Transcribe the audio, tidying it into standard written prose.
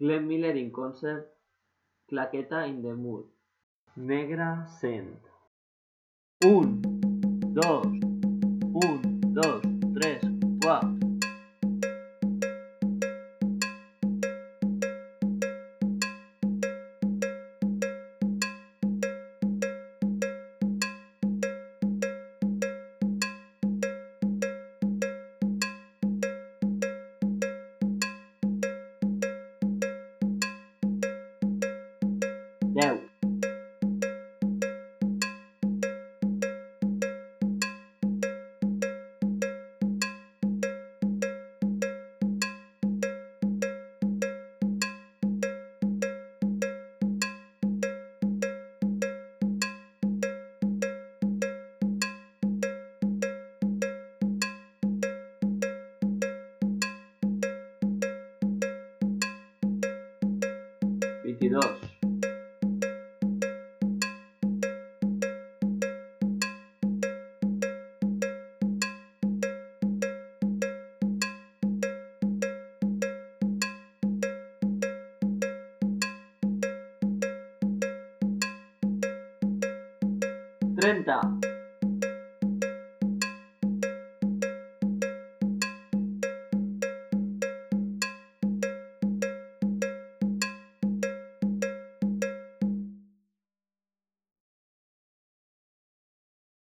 Glenn Miller in concert, Claqueta in the mood. Negra Sent. 1, 2, 1, 2, 3, 4. Deu. Veintidós. 30.